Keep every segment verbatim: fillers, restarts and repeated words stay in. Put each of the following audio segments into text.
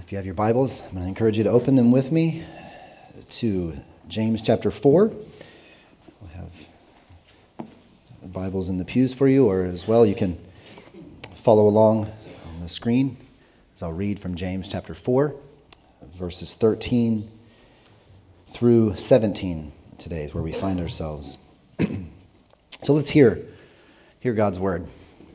If you have your Bibles, I'm going to encourage you to open them with me to James chapter four. We'll have Bibles in the pews for you, or as well, you can follow along on the screen as I'll read from James chapter four, verses thirteen through seventeen. Today is where we find ourselves. So let's hear, hear God's word.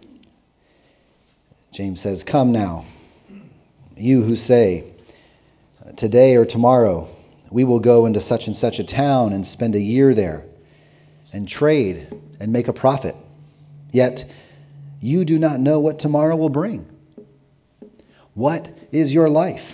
James says, "Come now, you who say, today or tomorrow, we will go into such and such a town and spend a year there and trade and make a profit. Yet you do not know what tomorrow will bring. What is your life?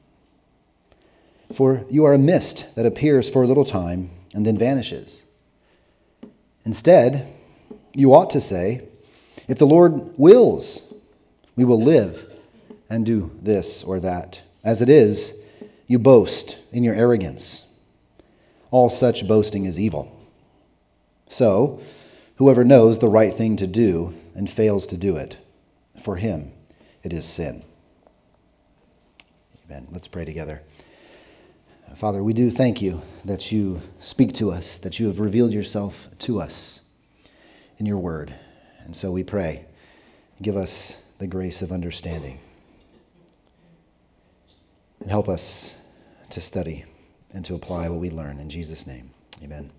For you are a mist that appears for a little time and then vanishes. Instead, you ought to say, if the Lord wills, we will live and do this or that. As it is, you boast in your arrogance. All such boasting is evil. So, whoever knows the right thing to do and fails to do it, for him it is sin." Amen. Let's pray together. Father, we do thank you that you speak to us, that you have revealed yourself to us in your word. And so we pray, give us the grace of understanding. And help us to study and to apply what we learn. In Jesus' name, amen.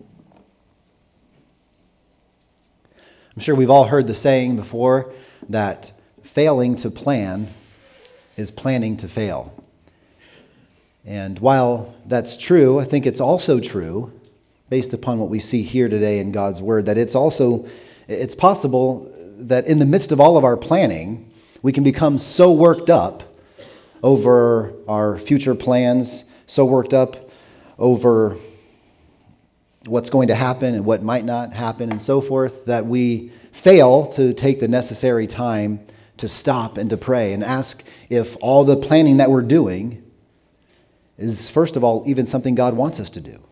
I'm sure we've all heard the saying before that failing to plan is planning to fail. And while that's true, I think it's also true, based upon what we see here today in God's Word, that it's also, it's possible that in the midst of all of our planning, we can become so worked up over our future plans, so worked up over what's going to happen and what might not happen and so forth, that we fail to take the necessary time to stop and to pray and ask if all the planning that we're doing is, first of all, even something God wants us to do.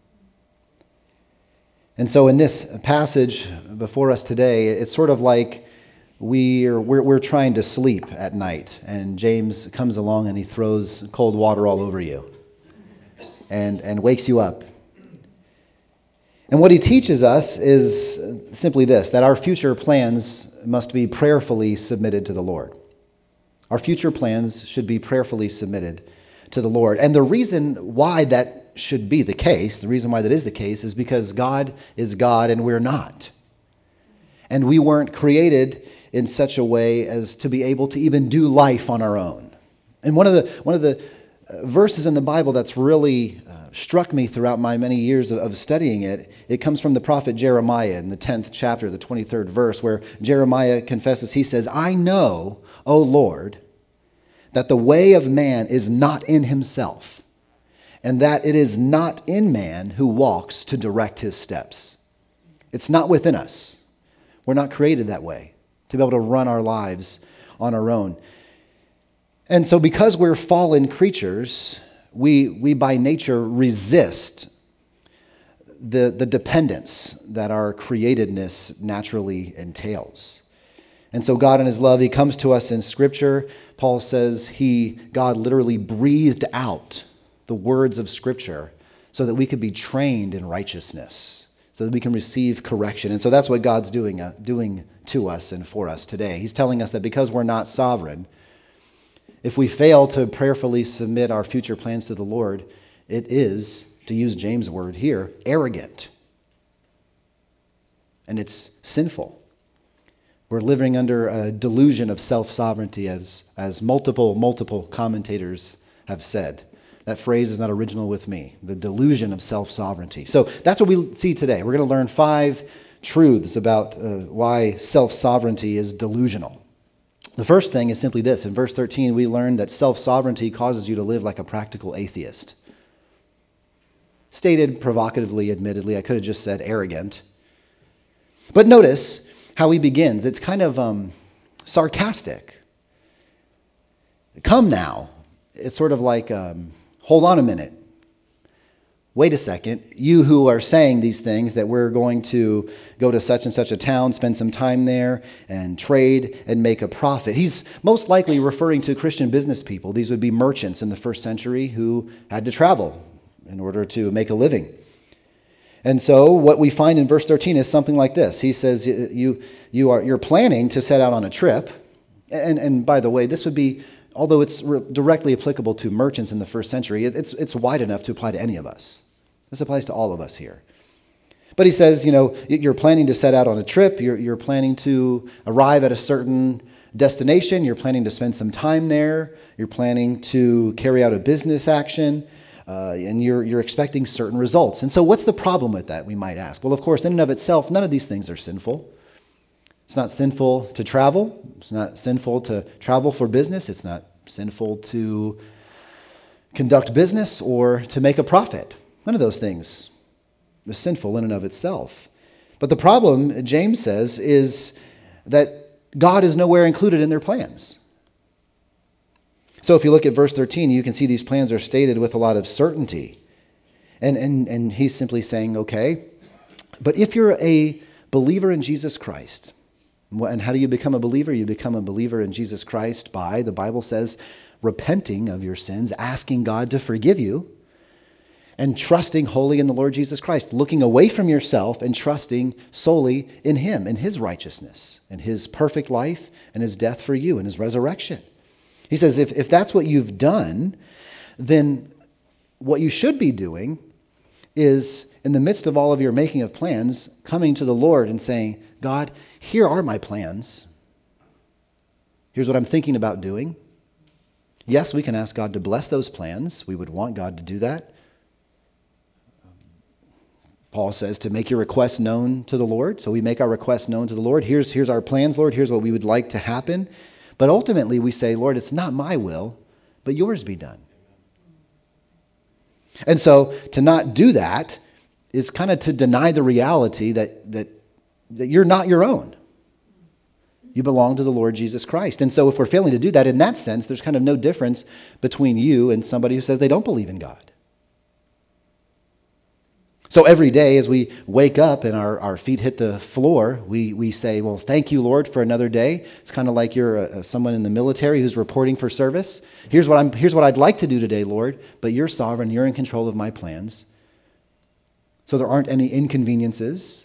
And so in this passage before us today, it's sort of like we're, we're, we're trying to sleep at night, and James comes along and he throws cold water all over you and, and wakes you up. And what he teaches us is simply this, that our future plans must be prayerfully submitted to the Lord. Our future plans should be prayerfully submitted to the Lord. And the reason why that should be the case, the reason why that is the case, is because God is God and we're not. And we weren't created in such a way as to be able to even do life on our own. And one of the one of the verses in the Bible that's really uh, struck me throughout my many years of, of studying it, it comes from the prophet Jeremiah in the tenth chapter, the twenty-third verse, where Jeremiah confesses, he says, "I know, O Lord, that the way of man is not in himself, and that it is not in man who walks to direct his steps." It's not within us. We're not created that way, to be able to run our lives on our own. And so because we're fallen creatures, we we by nature resist the, the dependence that our createdness naturally entails. And so God in his love, he comes to us in Scripture. Paul says he, God literally breathed out the words of Scripture so that we could be trained in righteousness, so that we can receive correction. And so that's what God's doing, uh, doing to us and for us today. He's telling us that because we're not sovereign, if we fail to prayerfully submit our future plans to the Lord, it is, to use James' word here, arrogant. And it's sinful. We're living under a delusion of self-sovereignty, as, as multiple, multiple commentators have said. That phrase is not original with me, the delusion of self-sovereignty. So that's what we see today. We're going to learn five truths about uh, why self-sovereignty is delusional. The first thing is simply this. In verse thirteen, we learn that self-sovereignty causes you to live like a practical atheist. Stated provocatively, admittedly, I could have just said arrogant. But notice how he begins. It's kind of um, sarcastic. Come now. It's sort of like, um, hold on a minute. wait a second, you who are saying these things, that we're going to go to such and such a town, spend some time there, and trade and make a profit. He's most likely referring to Christian business people. These would be merchants in the first century who had to travel in order to make a living. And so what we find in verse thirteen is something like this. He says, you, you are, you're planning to set out on a trip. And, and by the way, this would be, although it's re- directly applicable to merchants in the first century, it, it's, it's wide enough to apply to any of us. This applies to all of us here. But he says, you know, you're planning to set out on a trip. You're, you're planning to arrive at a certain destination. You're planning to spend some time there. You're planning to carry out a business action. Uh, and you're, you're expecting certain results. And so what's the problem with that, we might ask? Well, of course, in and of itself, none of these things are sinful. It's not sinful to travel. It's not sinful to travel for business. It's not sinful to conduct business or to make a profit. None of those things is sinful in and of itself. But the problem, James says, is that God is nowhere included in their plans. So if you look at verse thirteen, you can see these plans are stated with a lot of certainty. And, and, and he's simply saying, okay, but if you're a believer in Jesus Christ, and how do you become a believer? You become a believer in Jesus Christ by, the Bible says, repenting of your sins, asking God to forgive you, and trusting wholly in the Lord Jesus Christ, looking away from yourself and trusting solely in Him, in His righteousness, and His perfect life, and His death for you, and His resurrection. He says, if, if that's what you've done, then what you should be doing is, in the midst of all of your making of plans, coming to the Lord and saying, God, here are my plans. Here's what I'm thinking about doing. Yes, we can ask God to bless those plans. We would want God to do that. Paul says to make your requests known to the Lord. So we make our requests known to the Lord. Here's, here's our plans, Lord. Here's what we would like to happen. But ultimately we say, Lord, it's not my will, but yours be done. And so to not do that is kind of to deny the reality that, that, that you're not your own. You belong to the Lord Jesus Christ. And so if we're failing to do that, in that sense, there's kind of no difference between you and somebody who says they don't believe in God. So every day as we wake up and our, our feet hit the floor, we, we say, well, thank you, Lord, for another day. It's kind of like you're a, someone in the military who's reporting for service. Here's what I'm, here's what I'd like to do today, Lord, but you're sovereign. You're in control of my plans. So there aren't any inconveniences.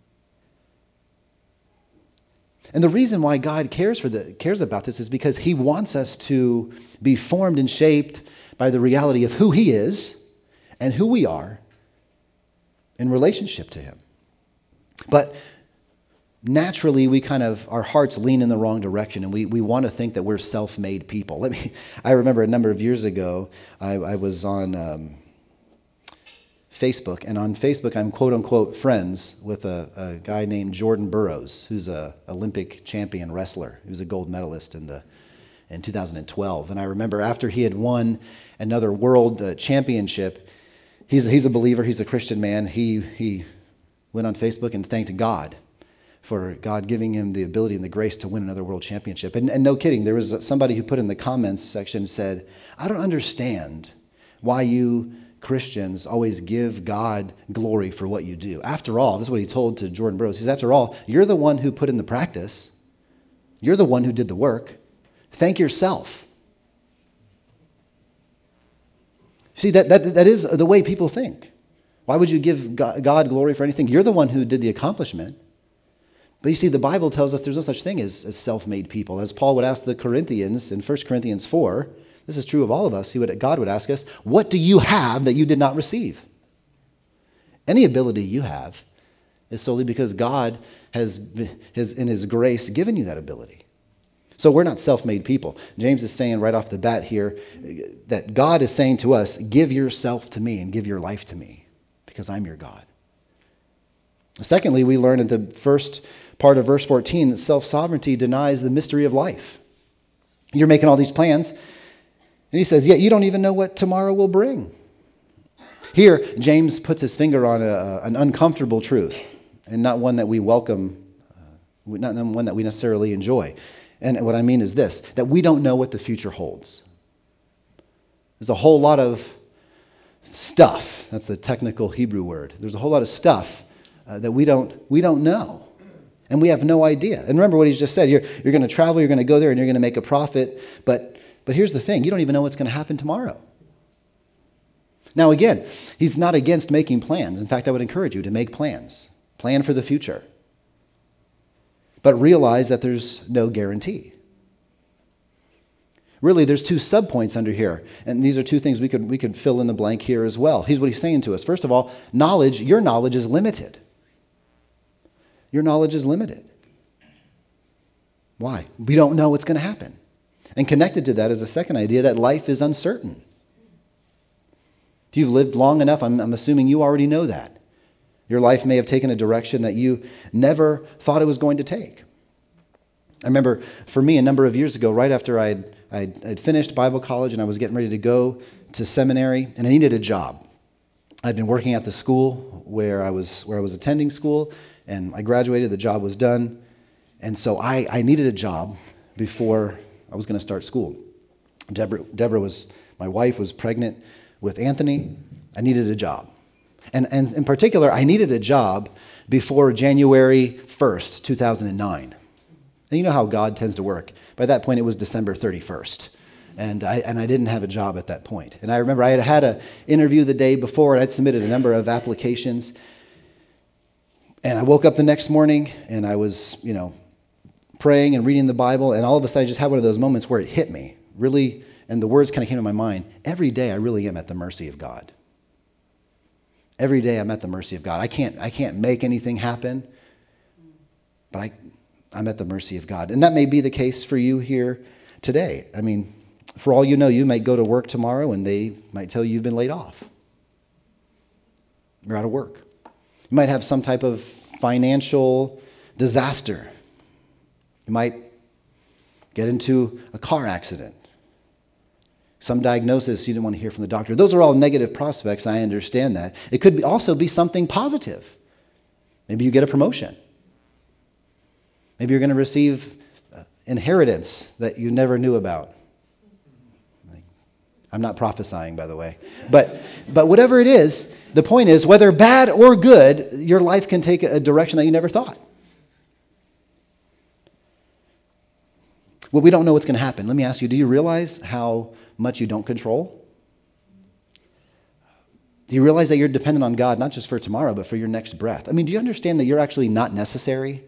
And the reason why God cares for the, cares about this is because He wants us to be formed and shaped by the reality of who He is and who we are in relationship to Him. But naturally, we kind of, our hearts lean in the wrong direction, and we, we want to think that we're self-made people. Let me. I remember a number of years ago, I, I was on um, Facebook, and on Facebook, I'm quote-unquote friends with a, a guy named Jordan Burroughs, who's a Olympic champion wrestler. He was a gold medalist in the in two thousand twelve. And I remember after he had won another world uh, championship, He's, he's a believer. He's a Christian man. He, he went on Facebook and thanked God for God giving him the ability and the grace to win another world championship. And, and no kidding, there was somebody who put in the comments section said, I don't understand why you Christians always give God glory for what you do. After all, this is what he told to Jordan Burroughs. He says, after all, you're the one who put in the practice. You're the one who did the work. Thank yourself. See, that, that that is the way people think. Why would you give God glory for anything? You're the one who did the accomplishment. But you see, the Bible tells us there's no such thing as, as self-made people. As Paul would ask the Corinthians in First Corinthians four, this is true of all of us, he would, God would ask us, what do you have that you did not receive? Any ability you have is solely because God has, has, in His grace, given you that ability. So we're not self-made people. James is saying right off the bat here that God is saying to us, give yourself to me and give your life to me because I'm your God. Secondly, we learn in the first part of verse fourteen that self-sovereignty denies the mystery of life. You're making all these plans, and he says, yet you don't even know what tomorrow will bring. Here, James puts his finger on a, an uncomfortable truth, and not one that we welcome, uh, not one that we necessarily enjoy. And what I mean is this, that we don't know what the future holds. There's a whole lot of stuff. That's the technical Hebrew word. There's a whole lot of stuff uh, that we don't we don't know. And we have no idea. And remember what he's just said. You're, you're going to travel, you're going to go there, and you're going to make a profit. But, but here's the thing. You don't even know what's going to happen tomorrow. Now, again, he's not against making plans. In fact, I would encourage you to make plans. Plan for the future. But realize that there's no guarantee. Really, there's two subpoints under here. And these are two things we could, we could fill in the blank here as well. Here's what he's saying to us. First of all, knowledge, your knowledge is limited. Your knowledge is limited. Why? We don't know what's going to happen. And connected to that is a second idea that life is uncertain. If you've lived long enough, I'm, I'm assuming you already know that. Your life may have taken a direction that you never thought it was going to take. I remember for me a number of years ago, right after I'd, I'd, I'd finished Bible college and I was getting ready to go to seminary, and I needed a job. I'd been working at the school where I was where I was attending school, and I graduated, the job was done, and so I, I needed a job before I was going to start school. Deborah, Deborah was, my wife was pregnant with Anthony. I needed a job. And, and in particular, I needed a job before January first, two thousand nine. And you know how God tends to work. By that point, it was December thirty-first. And I, and I didn't have a job at that point. And I remember I had had an interview the day before, and I'd submitted a number of applications. And I woke up the next morning, and I was, you know, praying and reading the Bible, and all of a sudden I just had one of those moments where it hit me, really, and the words kind of came to my mind. Every day I really am at the mercy of God. Every day I'm at the mercy of God. I can't, I can't make anything happen, but I, I'm at the mercy of God. And that may be the case for you here today. I mean, for all you know, you might go to work tomorrow and they might tell you you've been laid off. You're out of work. You might have some type of financial disaster. You might get into a car accident. Some diagnosis you didn't want to hear from the doctor. Those are all negative prospects. I understand that. It could be also be something positive. Maybe you get a promotion. Maybe you're going to receive inheritance that you never knew about. I'm not prophesying, by the way. But but whatever it is, the point is, whether bad or good, your life can take a direction that you never thought. Well, we don't know what's going to happen. Let me ask you, do you realize how much you don't control? Do you realize that you're dependent on God, not just for tomorrow, but for your next breath? I mean, do you understand that you're actually not necessary?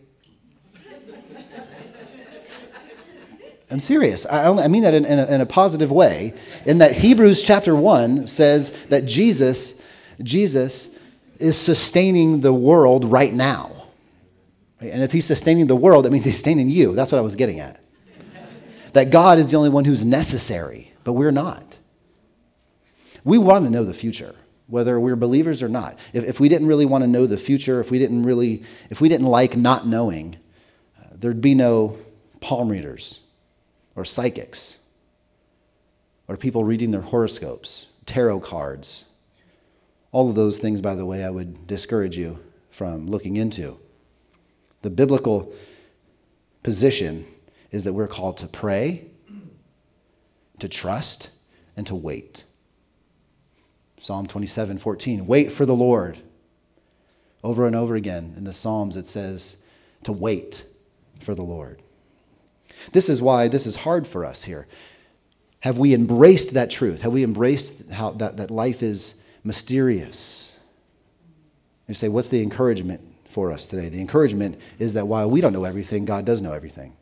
I'm serious. I, only, I mean that in, in, a, in a positive way, in that Hebrews chapter one says that Jesus, Jesus is sustaining the world right now. And if he's sustaining the world, that means he's sustaining you. That's what I was getting at. That God is the only one who's necessary, but we're not. We want to know the future, whether we're believers or not. If, if we didn't really want to know the future, if we didn't really, if we didn't like not knowing, uh, there'd be no palm readers or psychics or people reading their horoscopes, tarot cards. All of those things, by the way, I would discourage you from looking into. The biblical position is that we're called to pray, to trust, and to wait. Psalm twenty-seven fourteen, wait for the Lord. Over and over again in the Psalms it says to wait for the Lord. This is why this is hard for us here. Have we embraced that truth? Have we embraced how that, that life is mysterious? You say, what's the encouragement for us today? The encouragement is that while we don't know everything, God does know everything.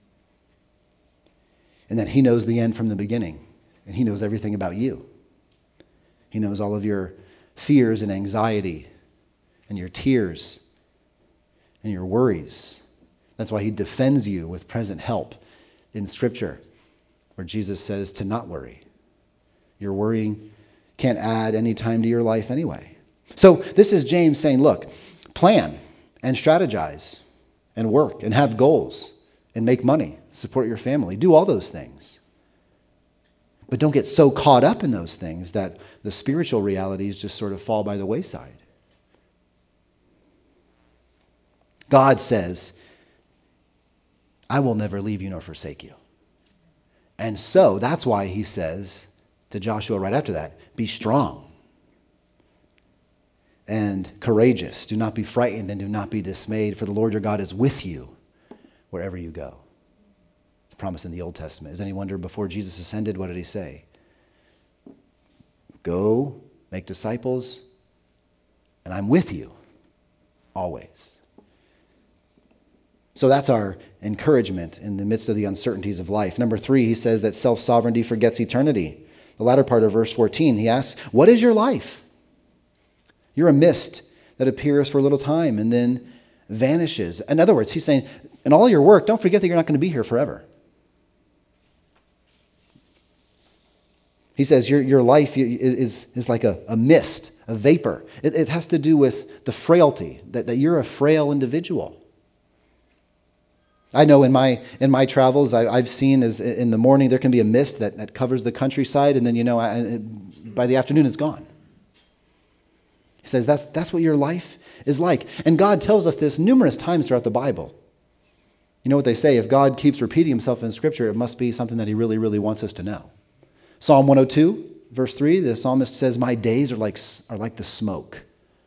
And that he knows the end from the beginning. And he knows everything about you. He knows all of your fears and anxiety and your tears and your worries. That's why he defends you with present help in Scripture, where Jesus says to not worry. Your worrying can't add any time to your life anyway. So this is James saying, look, plan and strategize and work and have goals and make money, support your family, do all those things. But don't get so caught up in those things that the spiritual realities just sort of fall by the wayside. God says, I will never leave you nor forsake you. And so that's why he says to Joshua right after that, be strong and courageous. Do not be frightened and do not be dismayed, for the Lord your God is with you wherever you go. It's promised in the Old Testament. Is any wonder before Jesus ascended, what did he say? Go, make disciples, and I'm with you always. So that's our encouragement in the midst of the uncertainties of life. Number three, he says that self-sovereignty forgets eternity. The latter part of verse fourteen, he asks, what is your life? You're a mist that appears for a little time and then vanishes. In other words, he's saying, in all your work, don't forget that you're not going to be here forever. He says your, your life is, is like a, a mist, a vapor. It, it has to do with the frailty, that, that you're a frail individual. I know in my in my travels, I, I've seen as in the morning there can be a mist that, that covers the countryside, and then, you know, I, by the afternoon it's gone. He says that's that's what your life is like. And God tells us this numerous times throughout the Bible. You know what they say, if God keeps repeating himself in Scripture, it must be something that he really, really wants us to know. Psalm one oh two, verse three, the psalmist says, my days are like are like the smoke.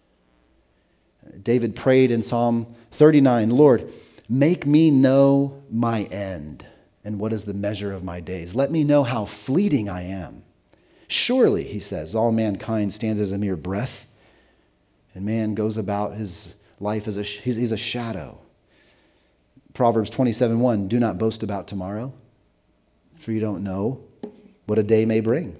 David prayed in Psalm thirty-nine, Lord, make me know my end, and what is the measure of my days. Let me know how fleeting I am. Surely, he says, all mankind stands as a mere breath, and man goes about his life as a he's, he's a shadow. Proverbs twenty-seven one, do not boast about tomorrow, for you don't know what a day may bring.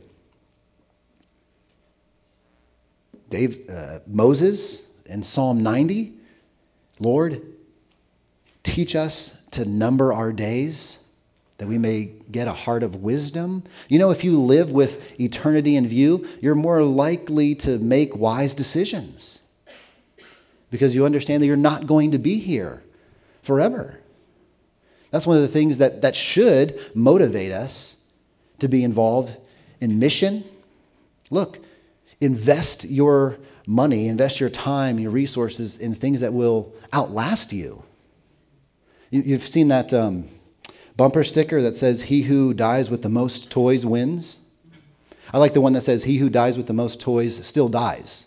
Dave, uh, Moses in Psalm ninety, Lord, teach us to number our days, that we may get a heart of wisdom. You know, if you live with eternity in view, you're more likely to make wise decisions because you understand that you're not going to be here forever. That's one of the things that, that should motivate us to be involved in mission. Look, invest your money, invest your time, your resources in things that will outlast you. you you've seen that um, bumper sticker that says, he who dies with the most toys wins. I like the one that says, he who dies with the most toys still dies.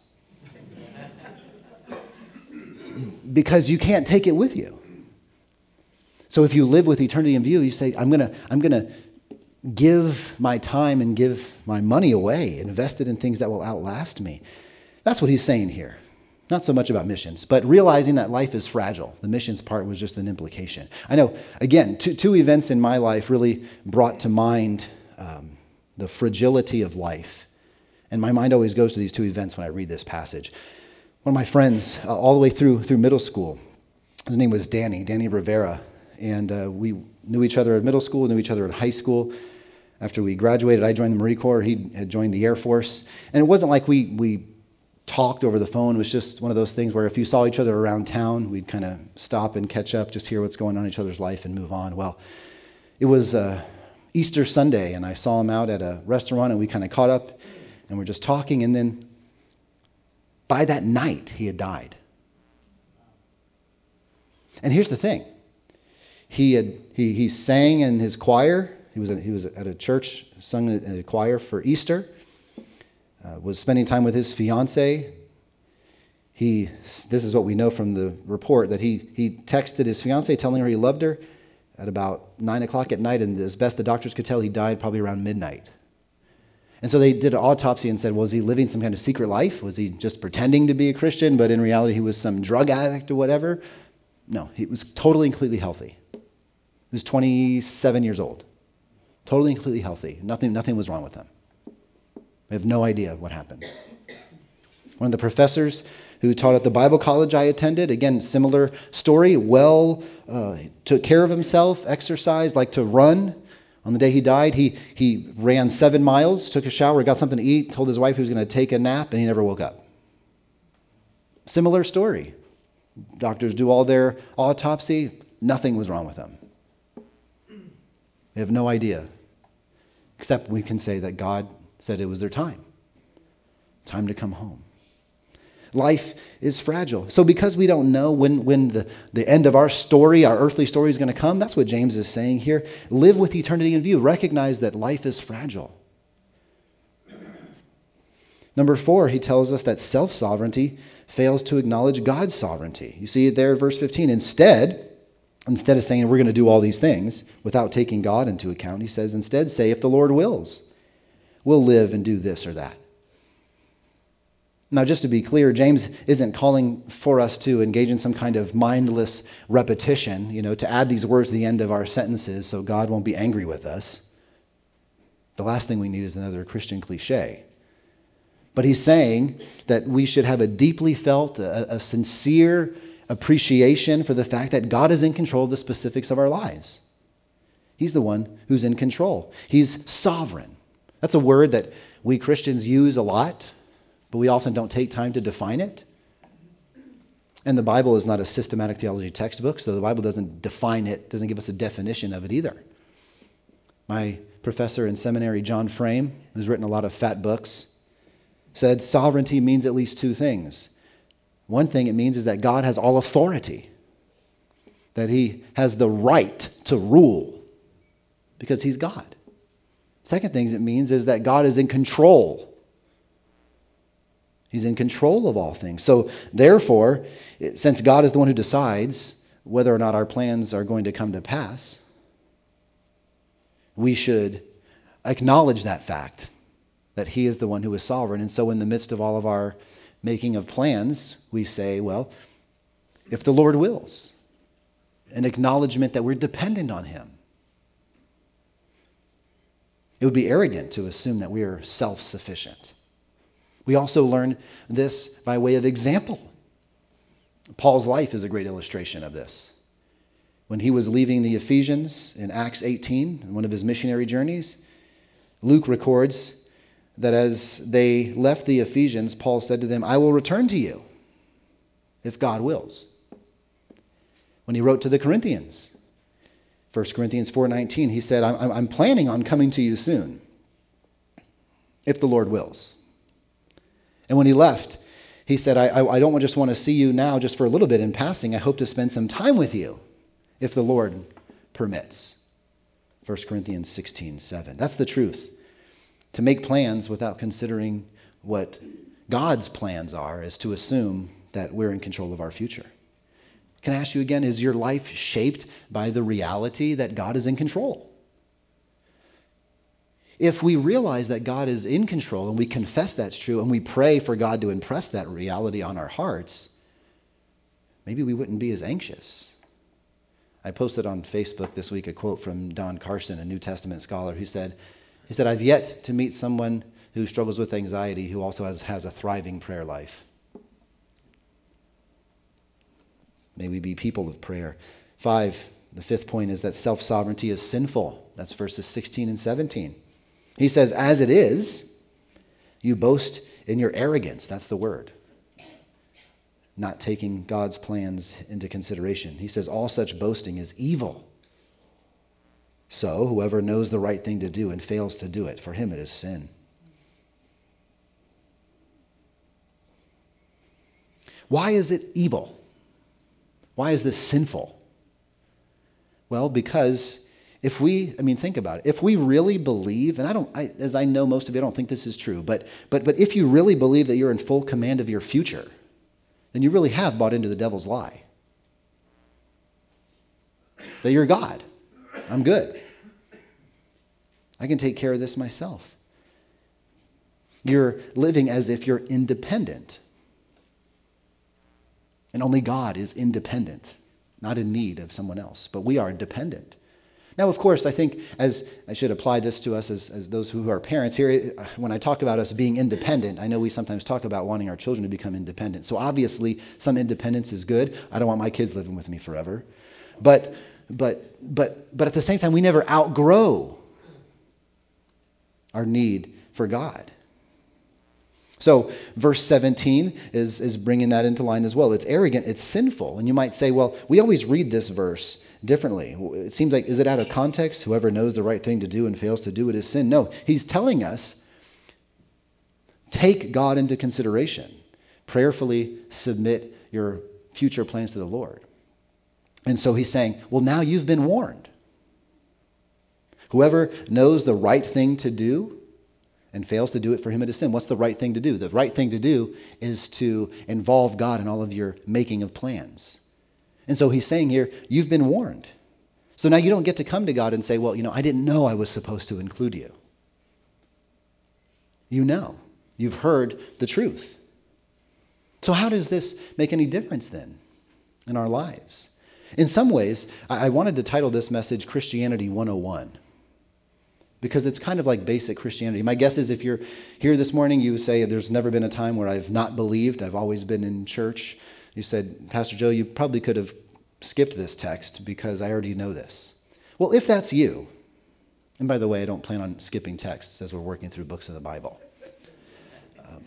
Because you can't take it with you. So if you live with eternity in view, you say, I'm gonna, I'm gonna give my time and give my money away, invest it in things that will outlast me. That's what he's saying here. Not so much about missions, but realizing that life is fragile. The missions part was just an implication. I know, again, two, two events in my life really brought to mind um, the fragility of life. And my mind always goes to these two events when I read this passage. One of my friends, uh, all the way through through middle school, his name was Danny, Danny Rivera. And uh, we knew each other at middle school, knew each other at high school. After we graduated, I joined the Marine Corps. He had joined the Air Force. And it wasn't like we we talked over the phone. It was just one of those things where if you saw each other around town, we'd kind of stop and catch up, just hear what's going on in each other's life and move on. Well, it was uh, Easter Sunday, and I saw him out at a restaurant, and we kind of caught up, and we're just talking. And then by that night, he had died. And here's the thing. He had he he sang in his choir. He was at, he was at a church, sung in a choir for Easter. Uh, was spending time with his fiancée. He this is what we know from the report, that he he texted his fiancée telling her he loved her at about nine o'clock at night, and as best the doctors could tell, he died probably around midnight. And so they did an autopsy and said, was he living some kind of secret life? Was he just pretending to be a Christian, but in reality he was some drug addict or whatever? No, he was totally and completely healthy. He was twenty-seven years old. Totally and completely healthy. Nothing, nothing was wrong with him. We have no idea what happened. One of the professors who taught at the Bible college I attended, again, similar story, well, uh, took care of himself, exercised, liked to run. On the day he died, he, he ran seven miles, took a shower, got something to eat, told his wife he was going to take a nap, and he never woke up. Similar story. Doctors do all their autopsy. Nothing was wrong with him. We have no idea, except we can say that God said it was their time. Time to come home. Life is fragile. So because we don't know when, when the, the end of our story, our earthly story is going to come, that's what James is saying here. Live with eternity in view. Recognize that life is fragile. Number four, he tells us that self-sovereignty fails to acknowledge God's sovereignty. You see it there, verse fifteen. Instead, instead of saying we're going to do all these things without taking God into account, he says, instead say, if the Lord wills, we'll live and do this or that. Now, just to be clear, James isn't calling for us to engage in some kind of mindless repetition, you know, to add these words to the end of our sentences so God won't be angry with us. The last thing we need is another Christian cliche. But he's saying that we should have a deeply felt, a, a sincere appreciation for the fact that God is in control of the specifics of our lives. He's the one who's in control. He's sovereign. That's a word that we Christians use a lot, but we often don't take time to define it. And the Bible is not a systematic theology textbook, so the Bible doesn't define it, doesn't give us a definition of it either. My professor in seminary, John Frame, who's written a lot of fat books, said sovereignty means at least two things. One thing it means is that God has all authority, that he has the right to rule because he's God. Second thing it means is that God is in control. He's in control of all things. So therefore, since God is the one who decides whether or not our plans are going to come to pass, we should acknowledge that fact, that he is the one who is sovereign. And so in the midst of all of our making of plans, we say, well, if the Lord wills, an acknowledgement that we're dependent on him. It would be arrogant to assume that we are self-sufficient. We also learn this by way of example. Paul's life is a great illustration of this. When he was leaving the Ephesians in Acts eighteen, in one of his missionary journeys, Luke records that as they left the Ephesians, Paul said to them, I will return to you if God wills. When he wrote to the Corinthians, First Corinthians four nineteen, he said, I'm, I'm planning on coming to you soon, if the Lord wills. And when he left, he said, I, I, I don't just want to see you now just for a little bit in passing. I hope to spend some time with you, if the Lord permits. First Corinthians sixteen seven. That's the truth. To make plans without considering what God's plans are is to assume that we're in control of our future. Can I ask you again, is your life shaped by the reality that God is in control? If we realize that God is in control and we confess that's true and we pray for God to impress that reality on our hearts, maybe we wouldn't be as anxious. I posted on Facebook this week a quote from Don Carson, a New Testament scholar, who said, he said, I've yet to meet someone who struggles with anxiety who also has, has a thriving prayer life. May we be people of prayer. Five, the fifth point is that self-sovereignty is sinful. That's verses sixteen and seventeen. He says, as it is, you boast in your arrogance. That's the word. Not taking God's plans into consideration. He says, all such boasting is evil. So whoever knows the right thing to do and fails to do it, for him it is sin. Why is it evil? Why is this sinful? Well, because if we, I mean, think about it. If we really believe, and I don't, I, as I know most of you, I don't think this is true, but, but, but if you really believe that you're in full command of your future, then you really have bought into the devil's lie. That you're God. I'm good. I can take care of this myself. You're living as if you're independent. And only God is independent, not in need of someone else. But we are dependent. Now, of course, I think as I should apply this to us as, as those who are parents here, when I talk about us being independent, I know we sometimes talk about wanting our children to become independent. So obviously, some independence is good. I don't want my kids living with me forever. But but but but at the same time, we never outgrow our need for God. So verse seventeen is, is bringing that into line as well. It's arrogant, it's sinful. And you might say, well, we always read this verse differently. It seems like, is it out of context? Whoever knows the right thing to do and fails to do it is sin. No, he's telling us, take God into consideration. Prayerfully submit your future plans to the Lord. And so he's saying, well, now you've been warned. Whoever knows the right thing to do and fails to do it, for him it is sin. What's the right thing to do? The right thing to do is to involve God in all of your making of plans. And so he's saying here, you've been warned. So now you don't get to come to God and say, well, you know, I didn't know I was supposed to include you. You know. You've heard the truth. So how does this make any difference then in our lives? In some ways, I wanted to title this message Christianity one oh one, because it's kind of like basic Christianity. My guess is if you're here this morning, you say, there's never been a time where I've not believed. I've always been in church. You said, Pastor Joe, you probably could have skipped this text because I already know this. Well, if that's you, and by the way, I don't plan on skipping texts as we're working through books of the Bible. Um,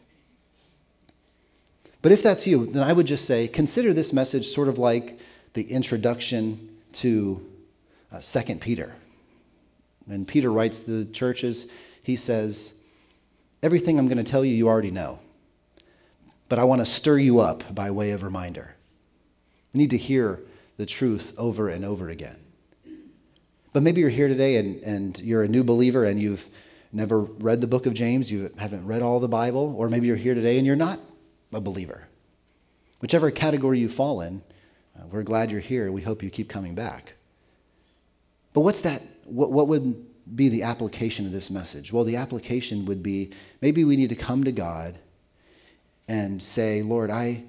but if that's you, then I would just say, consider this message sort of like the introduction to uh, Second Peter. When Peter writes to the churches, he says, everything I'm going to tell you, you already know. But I want to stir you up by way of reminder. You need to hear the truth over and over again. But maybe you're here today and, and you're a new believer and you've never read the book of James, you haven't read all the Bible, or maybe you're here today and you're not a believer. Whichever category you fall in, uh, we're glad you're here. We hope you keep coming back. But what's that? What, what would be the application of this message? Well, the application would be maybe we need to come to God and say, Lord, I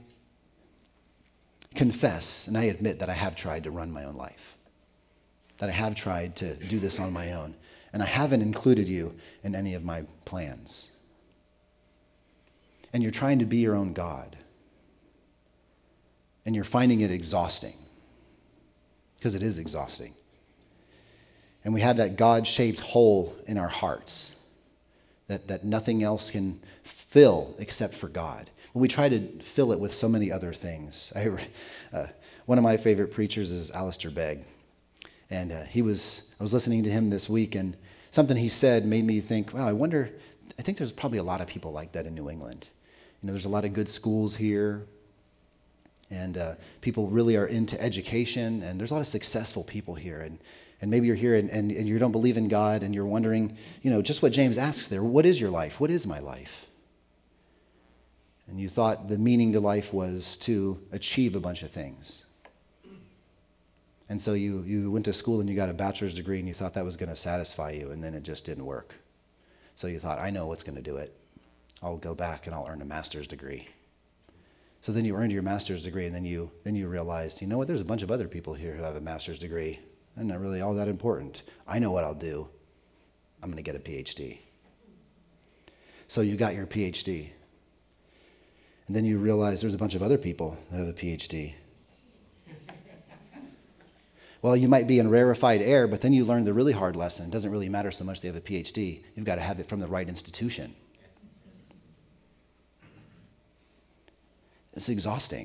confess and I admit that I have tried to run my own life, that I have tried to do this on my own, and I haven't included you in any of my plans. And you're trying to be your own God, and you're finding it exhausting, because it is exhausting. And we have that God-shaped hole in our hearts that, that nothing else can fill except for God. When we try to fill it with so many other things. I, uh, one of my favorite preachers is Alistair Begg. And uh, he was, I was listening to him this week, and something he said made me think, wow, I wonder, I think there's probably a lot of people like that in New England. You know, there's a lot of good schools here, and uh, people really are into education, and there's a lot of successful people here. And And maybe you're here and, and, and you don't believe in God, and you're wondering, you know, just what James asks there, what is your life? What is my life? And you thought the meaning to life was to achieve a bunch of things. And so you, you went to school and you got a bachelor's degree and you thought that was going to satisfy you, and then it just didn't work. So you thought, I know what's going to do it. I'll go back and I'll earn a master's degree. So then you earned your master's degree, and then you then you realized, you know what, there's a bunch of other people here who have a master's degree. I'm not really all that important. I know what I'll do. I'm going to get a P H D. So you got your P H D. And then you realize there's a bunch of other people that have a P H D. Well, you might be in rarefied air, but then you learn the really hard lesson. It doesn't really matter so much they have a P H D. You've got to have it from the right institution. It's exhausting.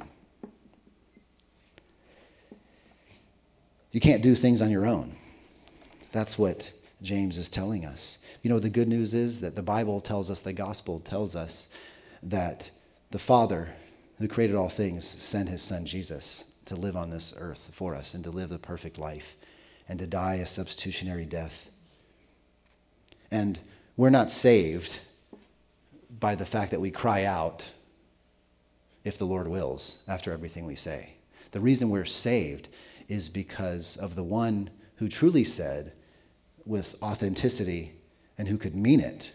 You can't do things on your own. That's what James is telling us. You know, the good news is that the Bible tells us, the gospel tells us that the Father who created all things sent his son Jesus to live on this earth for us and to live the perfect life and to die a substitutionary death. And we're not saved by the fact that we cry out, if the Lord wills, after everything we say. The reason we're saved is because of the one who truly said with authenticity and who could mean it,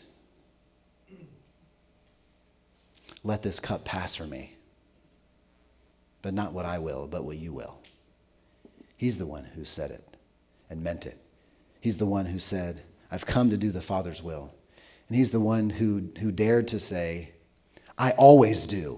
let this cup pass from me, but not what I will, but what you will. He's the one who said it and meant it. He's the one who said, I've come to do the Father's will. And he's the one who, who dared to say, I always do,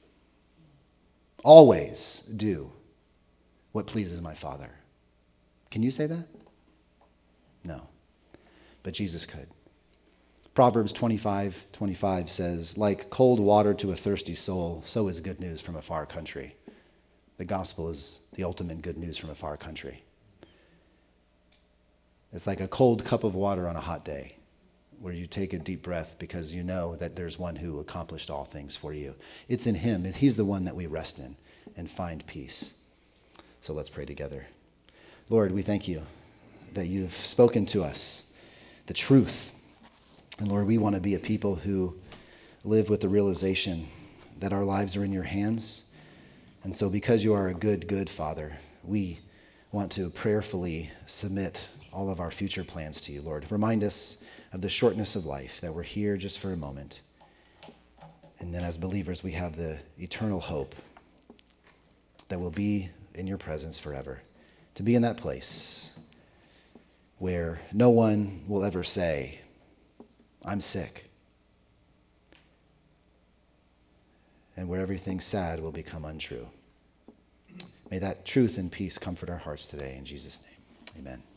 always do what pleases my Father. Can you say that? No. But Jesus could. Proverbs twenty-five twenty-five says, like cold water to a thirsty soul, so is good news from a far country. The gospel is the ultimate good news from a far country. It's like a cold cup of water on a hot day, where you take a deep breath because you know that there's one who accomplished all things for you. It's in him, and he's the one that we rest in and find peace. So let's pray together. Lord, we thank you that you've spoken to us the truth And Lord, we want to be a people who live with the realization that our lives are in your hands. And so because you are a good, good Father, we want to prayerfully submit all of our future plans to you, Lord. Remind us of the shortness of life, that we're here just for a moment. And then as believers, we have the eternal hope that we'll be in your presence forever. To be in that place where no one will ever say, I'm sick. And where everything sad will become untrue. May that truth and peace comfort our hearts today. In Jesus' name, amen.